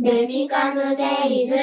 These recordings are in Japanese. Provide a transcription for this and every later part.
ベビカムデイズ。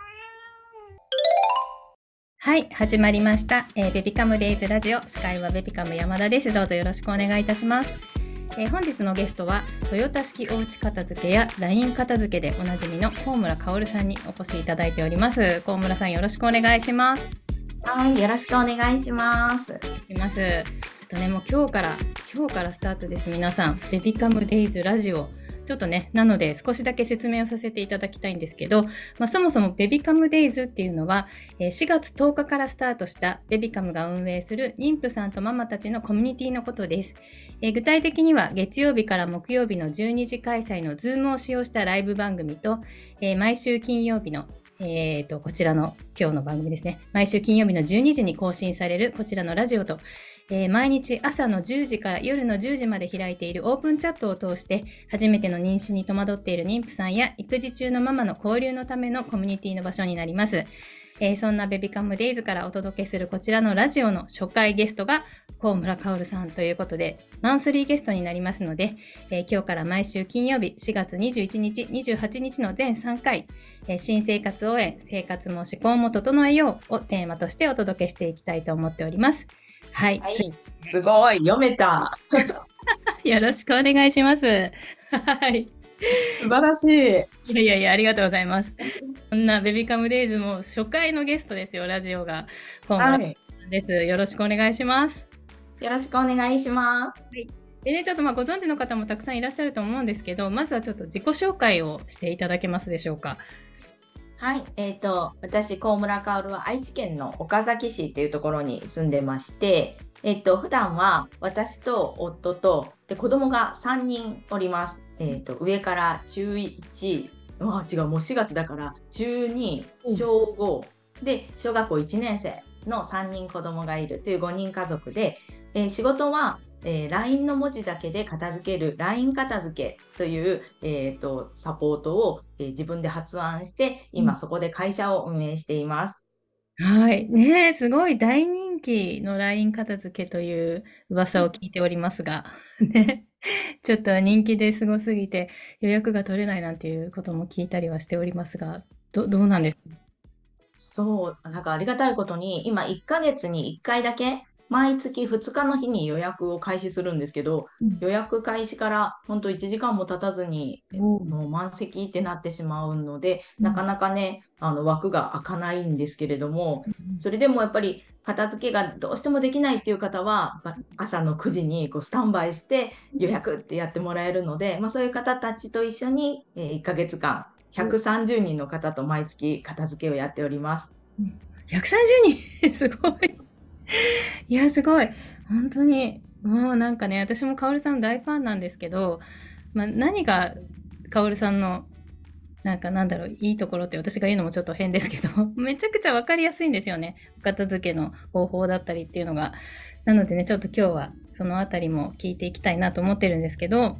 はい、始まりました、ベビカムデイズラジオ。司会はベビカム山田です。どうぞよろしくお願いいたします。本日のゲストはトヨタ式おうち片付けや LINE 片付けでおなじみの高村薫さんにお越しいただいております。高村さん、よろしくお願いします。 はい、よろしくお願いします。 お願いします。ちょっとね、もう今日からスタートです。皆さん、ベビカムデイズラジオ、ちょっとね、なので少しだけ説明をさせていただきたいんですけど、そもそもベビカムデイズっていうのは、4月10日からスタートしたベビカムが運営する妊婦さんとママたちのコミュニティのことです。具体的には月曜日から木曜日の12時開催の Zoom を使用したライブ番組と、毎週金曜日のこちらの今日の番組ですね。毎週金曜日の12時に更新されるこちらのラジオと、毎日朝の10時から夜の10時まで開いているオープンチャットを通して初めての妊娠に戸惑っている妊婦さんや育児中のママの交流のためのコミュニティの場所になります。そんなベビカムデイズからお届けするこちらのラジオの初回ゲストが高村薫さんということでマンスリーゲストになりますので、今日から毎週金曜日4月21日28日の全3回、新生活応援、生活も思考も整えようをテーマとしてお届けしていきたいと思っております。はい、 すごい読めた。 よろしくお願いします。はい、 素晴らしい。 いやありがとうございます。そんなベビカムデイズも初回のゲストですよ。ラジオが高村さんです。よろしくお願いします。 よろしくお願いします。 でね、ちょっとご存知の方もたくさんいらっしゃると思うんですけど、まずはちょっと自己紹介をしていただけますでしょうか。 はい、私高村薫は愛知県の岡崎市っていうところに住んでまして、普段は私と夫とで子供が3人おります。上から中1、もう4月だから中2、小5で小学校1年生の3人子供がいるという5人家族で、仕事はLINE の文字だけで片付ける LINE 片付けという、サポートを、自分で発案して今そこで会社を運営しています。 はいね、すごい大人気の LINE 片付けという噂を聞いておりますがね、ちょっと人気ですごすぎて予約が取れないなんていうことも聞いたりはしておりますが、どうなんですか？ そう、なんかありがたいことに今1ヶ月に1回だけ毎月2日の日に予約を開始するんですけど、予約開始から本当1時間も経たずにもう満席ってなってしまうので、なかなかね、枠が開かないんですけれども、それでもやっぱり片付けがどうしてもできないっていう方は、朝の9時にこうスタンバイして予約ってやってもらえるので、そういう方たちと一緒に1ヶ月間、130人の方と毎月片付けをやっております。 130人すごい。いや、すごい。本当に、もうなんかね、私も薫さん大ファンなんですけど、何が薫さんの、なんだろう、いいところって私が言うのもちょっと変ですけど、めちゃくちゃわかりやすいんですよね。お片付けの方法だったりっていうのが。なのでね、ちょっと今日はそのあたりも聞いていきたいなと思ってるんですけど、はい、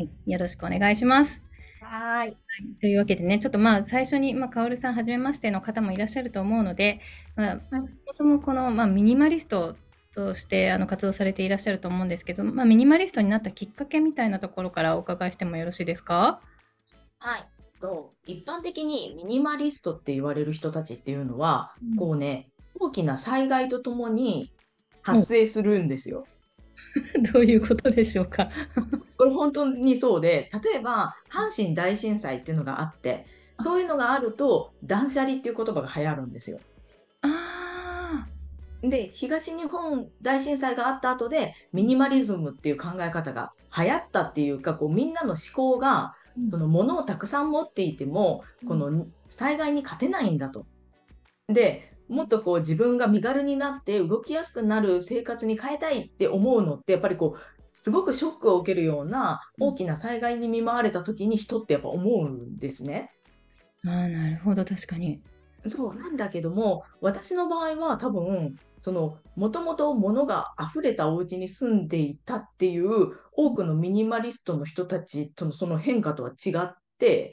よろしくお願いします。 はい。 というわけでね、ちょっと最初に、薫さんはじめましての方もいらっしゃると思うので、そもそもこの、ミニマリストとして活動されていらっしゃると思うんですけど、ミニマリストになったきっかけみたいなところからお伺いしてもよろしいですか？ はい。一般的にミニマリストって言われる人たちっていうのは、こうね、大きな災害とともに発生するんですよ。 どういうことでしょうか？ これ本当にそうで、例えば阪神大震災っていうのがあって、そういうのがあると断捨離っていう言葉が流行るんですよ。 あで、東日本大震災があった後で、ミニマリズムっていう考え方が流行ったっていうか、こうみんなの思考が、その物をたくさん持っていても、この災害に勝てないんだと。で、もっとこう自分が身軽になって動きやすくなる生活に変えたいって思うのって、やっぱりこう、すごくショックを受けるような大きな災害に見舞われた時に人ってやっぱ思うんですね。 なるほど、確かに。 そうなんだけども、私の場合は多分、もともと物が溢れたお家に住んでいたっていう多くのミニマリストの人たちとのその変化とは違って、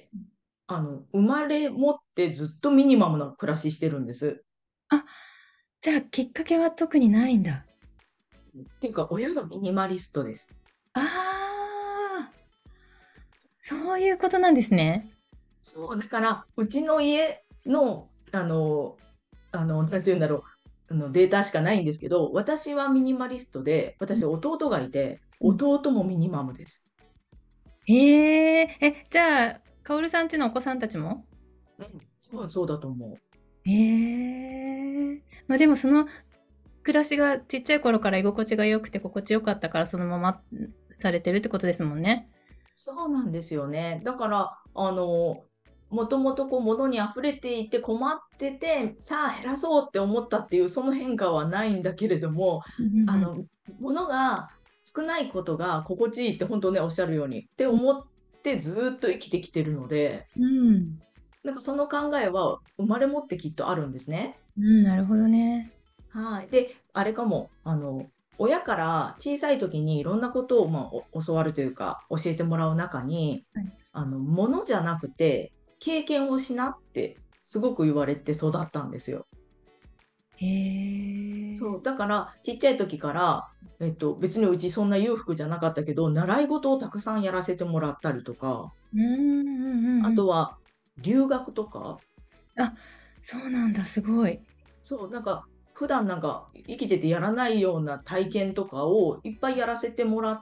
生まれ持ってずっとミニマムな暮らししてるんです。 あ、じゃあきっかけは特にないんだ。 っていうか、親がミニマリストです。 ああ、そういうことなんですね。 そう、だから、うちの家の、なんて言うんだろう、データしかないんですけど、私はミニマリストで、私、弟がいて、 うん。 弟もミニマムです。 へえ、じゃあ、カオルさんちのお子さんたちも？ うん、多分そうだと思う。 へえ。まあでもその暮らしがちっちゃい頃から居心地が良くて心地よかったからそのままされてるってことですもんね。 そうなんですよね。だから、もともとこう物に溢れていて困ってて、さあ減らそうって思ったっていうその変化はないんだけれども、 うんうんうん。 あの、物が少ないことが心地いいって本当ね、おっしゃるようにって思ってずーっと生きてきてるので、 うん。 なんかその考えは生まれ持ってきっとあるんですね。 うん、なるほどね。 はい。で、あれかも、親から小さい時にいろんなことを、教わるというか、教えてもらう中に、 はい。 物じゃなくて、経験をしなってすごく言われて育ったんですよ。 へえ。 そう。だから、ちっちゃい時から、別にうちそんな裕福じゃなかったけど、習い事をたくさんやらせてもらったりとか、 うんうんうんうん。 あとは留学とか、 あ、そうなんだ、すごい。 そう、なんか、普段なんか生きててやらないような体験とかをいっぱいやらせてもらって、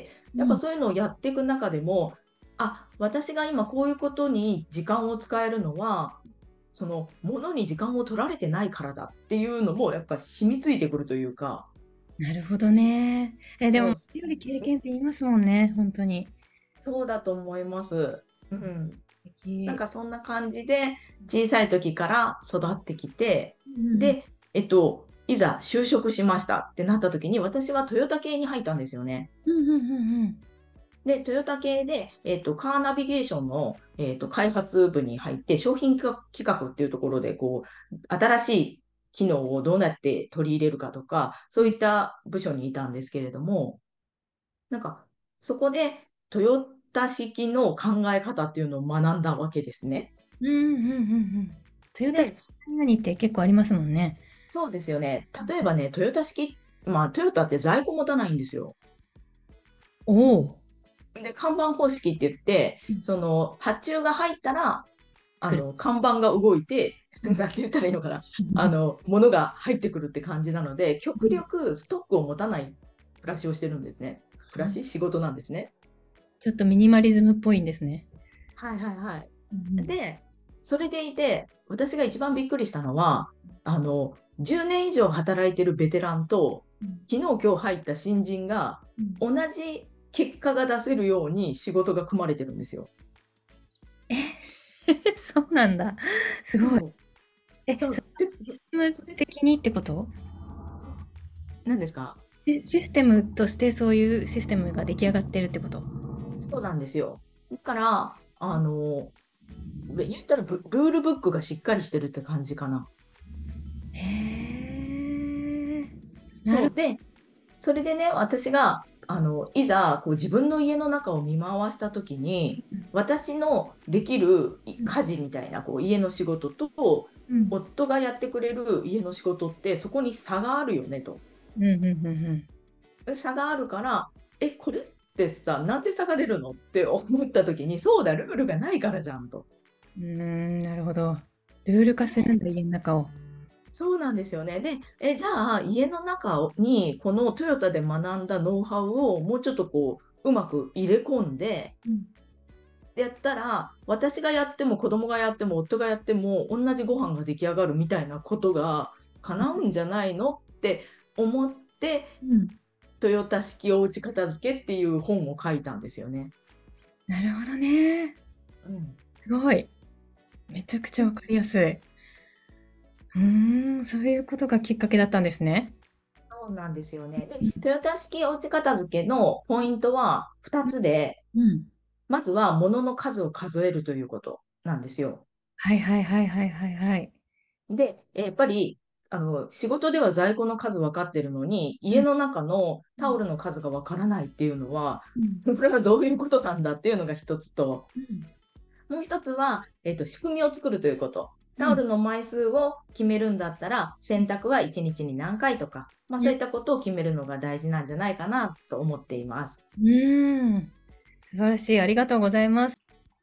やっぱうん。 そういうのをやっていく中でも、あ、私が今こういうことに時間を使えるのは、そのものに時間を取られてないからだっていうのもやっぱ染みついてくるというか、 なるほどね。でも、 そう、 それより経験って言いますもんね、本当に。 そうだと思います。うん。 素敵。 なんかそんな感じで小さい時から育ってきて、 うんうんうん。 で、いざ就職しましたってなった時に私はトヨタ系に入ったんですよね。 うんうんうんうん。 で、トヨタ系で、カーナビゲーションの、開発部に入って、商品企画っていうところで、こう、新しい機能をどうやって取り入れるかとか、そういった部署にいたんですけれども、なんか、そこでトヨタ式の考え方っていうのを学んだわけですね。 うんうんうんうん。トヨタ式で、 何々って結構ありますもんね。 そうですよね。例えばね、トヨタ式、トヨタって在庫持たないんですよ。 おお。 で、看板方式って言って、 うん。 その、発注が入ったら、 来る。 看板が動いて、 うん。 なんて言ったらいいのかな。 うん。 物が入ってくるって感じなので、極うん。 力ストックを持たない暮らしをしてるんですね。暮らし仕事なんですね。 ちょっとミニマリズムっぽいんですね。 はいはいはい。 うんうん。 で、それでいて、私が一番びっくりしたのは、10年以上働いてるベテランと、 うん。 昨日今日入った新人が、 うん。 同じ結果が出せるように仕事が組まれてるんですよ。 え、そうなんだ。すごい。 そう。 そのそう。で、 システムそれ、 的にってこと？ 何ですか？ システムとしてそういうシステムが出来上がってるってこと？ そうなんですよ。だから、言ったらルールブックがしっかりしてるって感じかな。 へえ。なる。 そう。で、それでね、私が、いざ、こう自分の家の中を見回したときに、私のできるうん。 家事みたいな、こう家の仕事と、 うん。 夫がやってくれる家の仕事って、そこに差があるよねと。 うんうんうんうん。 差があるから、これってさ、なんで差が出るのって思ったときに、そうだ、ルールがないからじゃんと。 なるほど。ルール化するんだ、家の中を。 そうなんですよね。で、じゃあ、家の中に、このトヨタで学んだノウハウをもうちょっとこう、うまく入れ込んで、 うん。 やったら、私がやっても子供がやっても夫がやっても同じご飯が出来上がるみたいなことが叶うんじゃないのって思って、 うん。 トヨタ式おうち片付けっていう本を書いたんですよね。 なるほどね。 うん。 すごい。めちゃくちゃわかりやすい。そういうことがきっかけだったんですね。 そうなんですよね。で、トヨタ式おうち片付けのポイントは2つで、 うん。 まずは物の数を数えるということなんですよ。 はいはいはいはいはいはい。 で、やっぱり、仕事では在庫の数分かってるのに、 うん。 家の中のうん。 タオルの数が分からないっていうのは、 うん。 これはどういうことなんだっていうのが一つと、 うん。 もう一つは、仕組みを作るということ。 うん。 タオルの枚数を決めるんだったら、洗濯は1日に何回とか、そういったことを決めるのが大事なんじゃないかなと思っています。 素晴らしい。ありがとうございます。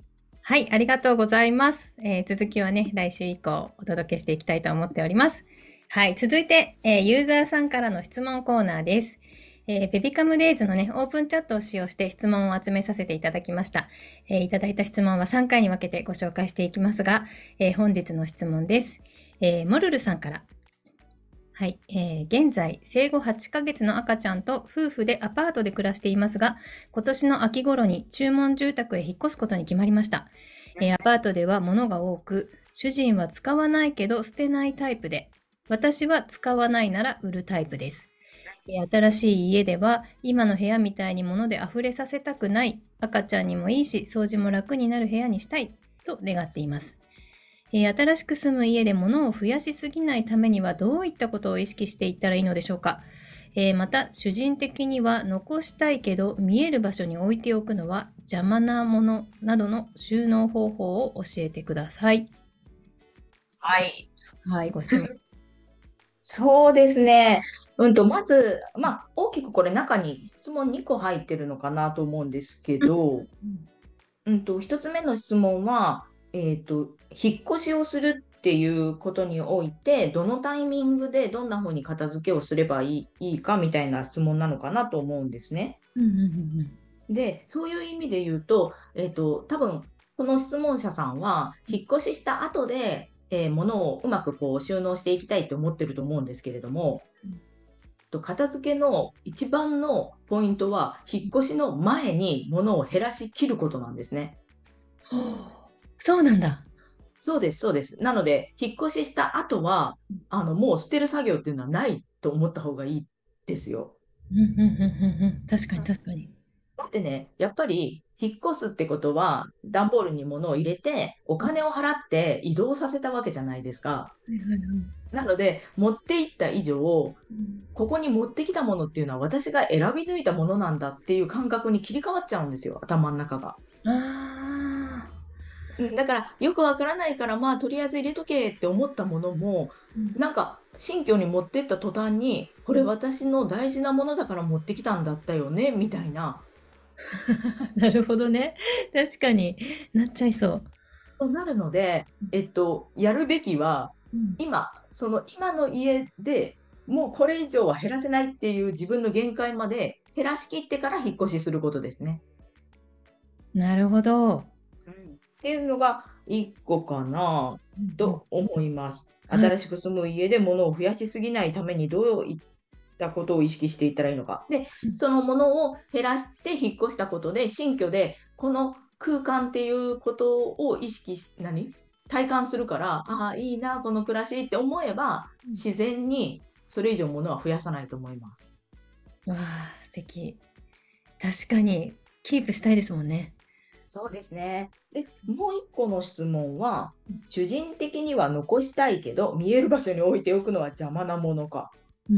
はい、ありがとうございます。続きはね、来週以降お届けしていきたいと思っております。はい、続いて、ユーザーさんからの質問コーナーです。ベビカムデイズのね、オープンチャットを使用して質問を集めさせていただきました。いただいた質問は3回に分けてご紹介していきますが、本日の質問です。モルルさんから。はい、現在生後8ヶ月の赤ちゃんと夫婦でアパートで暮らしていますが、今年の秋頃に注文住宅へ引っ越すことに決まりました。アパートでは物が多く、主人は使わないけど捨てないタイプで、私は使わないなら売るタイプです。新しい家では今の部屋みたいに物で溢れさせたくない、赤ちゃんにもいいし掃除も楽になる部屋にしたいと願っています。新しく住む家で物を増やしすぎないためにはどういったことを意識していったらいいのでしょうか。また主人的には残したいけど見える場所に置いておくのは邪魔なものなどの収納方法を教えてください。 はい。 はい、ご質問。 そうですね。まず、大きくこれ中に質問2個入ってるのかなと思うんですけど、1つ目の質問は、引っ越しをするっていうことにおいて、どのタイミングでどんな風に片付けをすればいいかみたいな質問なのかなと思うんですね。で、そういう意味で言うと、多分、この質問者さんは、引っ越しした後で、物をうまくこう収納していきたいと思ってると思うんですけれども、片付けの一番のポイントは、引っ越しの前に物を減らしきることなんですね。 そうなんだ。 そうです、そうです。なので、引っ越しした後は、もう捨てる作業っていうのはないと思った方がいいですよ。 確かに確かに。 だってね、やっぱり引っ越すってことは、段ボールに物を入れて、お金を払って移動させたわけじゃないですか。なので、持って行った以上、ここに持ってきたものっていうのは私が選び抜いたものなんだっていう感覚に切り替わっちゃうんですよ、頭の中が。 あだから、よくわからないから、とりあえず入れとけって思ったものも、なんか、新居に持ってった途端に、これ私の大事なものだから持ってきたんだったよね、みたいな。 なるほどね。確かになっちゃいそう。 となるので、やるべきは、今の家でもうこれ以上は減らせないっていう自分の限界まで減らしきってから引っ越しすることですね。 なるほど。 っていうのが1個かなと思います。 はい新しく住む家で物を増やしすぎないためにどういったことを意識していったらいいのか。で、その物を減らして引っ越したことで、新居でこの空間っていうことを意識し、体感するから、ああ、いいな、この暮らしって思えば、自然にそれ以上物は増やさないと思います。 わあ、素敵。確かにキープしたいですもんね。 そうですね。で、もう一個の質問は、主人的には残したいけど、見える場所に置いておくのは邪魔なものか。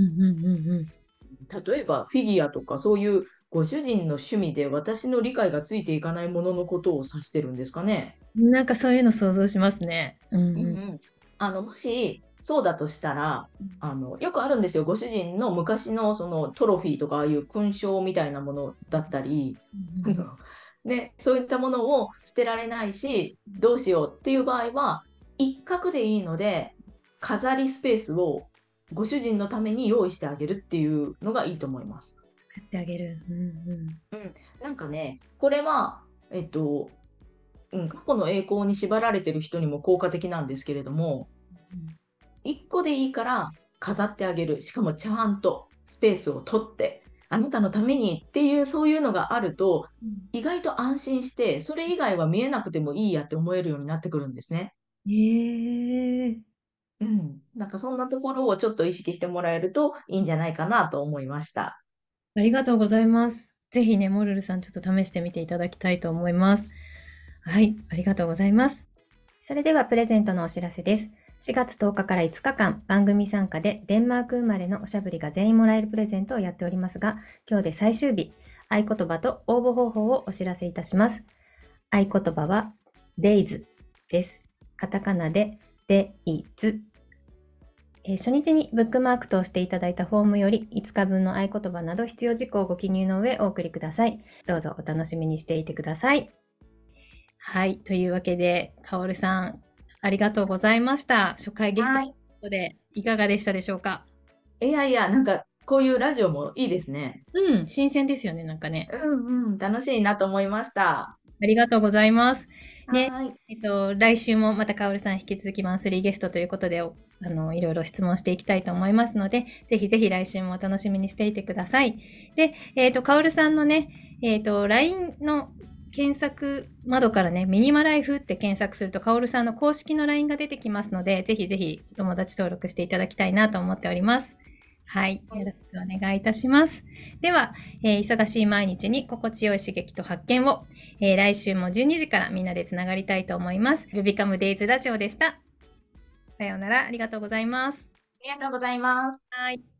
例えば、フィギュアとか、そういうご主人の趣味で私の理解がついていかないもののことを指してるんですかね。 なんかそういうの想像しますね。 もし、そうだとしたら、よくあるんですよ。ご主人の昔のそのトロフィーとか、ああいう勲章みたいなものだったり、ね、そういったものを捨てられないし、どうしようっていう場合は、一角でいいので、飾りスペースをご主人のために用意してあげるっていうのがいいと思います。 やってあげる。 なんかね、これは、過去の栄光に縛られてる人にも効果的なんですけれども、一個でいいから飾ってあげる。しかもちゃんとスペースを取って、あなたのためにっていうそういうのがあると、意外と安心して、それ以外は見えなくてもいいやって思えるようになってくるんですね。なんかそんなところをちょっと意識してもらえるといいんじゃないかなと思いました。 ありがとうございます。ぜひね、モルルさんちょっと試してみていただきたいと思います。はい、ありがとうございます。それではプレゼントのお知らせです。4月10日から5日間、番組参加でデンマーク生まれのおしゃぶりが全員もらえるプレゼントをやっておりますが、今日で最終日、合言葉と応募方法をお知らせいたします。合言葉は Days です。カタカナで Days。初日にブックマークと押していただいたフォームより5日分の合言葉など必要事項をご記入の上お送りください。どうぞお楽しみにしていてください。 はい。というわけで、かおるさん、ありがとうございました。初回ゲストということで、いかがでしたでしょうか？ いやいや、なんかこういうラジオもいいですね。 うん、新鮮ですよね、なんかね。 うんうん、楽しいなと思いました。 ありがとうございます。で、 はい。 来週もまたかおるさん引き続きマンスリーゲストということで、いろいろ質問していきたいと思いますので、ぜひぜひ来週もお楽しみにしていてください。で、かおるさんのね、LINE の検索窓からね、ミニマライフって検索すると、かおるさんの公式の LINE が出てきますので、ぜひぜひお友達登録していただきたいなと思っております。はい。よろしくお願いいたします。では、忙しい毎日に心地よい刺激と発見を、来週も12時からみんなでつながりたいと思います。ベビカムデイズラジオでした。さようなら。ありがとうございます。 ありがとうございます。 はい。